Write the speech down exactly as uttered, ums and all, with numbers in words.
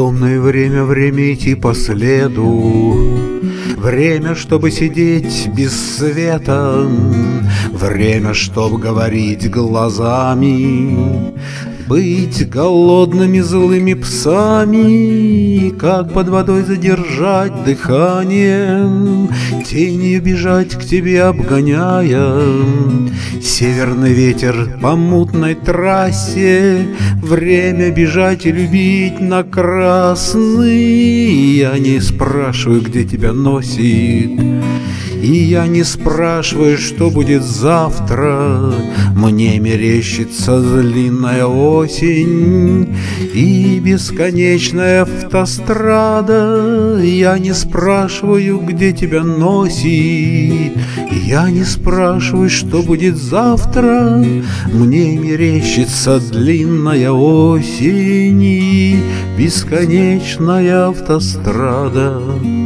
Темное время, время идти по следу, время, чтобы сидеть без света, время, чтоб говорить глазами, быть голодными злыми псами, как под водой задержать дыхание, тенью бежать к тебе обгоняя. Северный ветер по мутной трассе, время бежать и любить на красный. Я не спрашиваю, где тебя носит, и я не спрашиваю, что будет завтра. Мне мерещится длинная осень и бесконечная автострада. Я не спрашиваю, где тебя носит, я не спрашиваю, что будет завтра. Мне мерещится длинная осень и бесконечная автострада.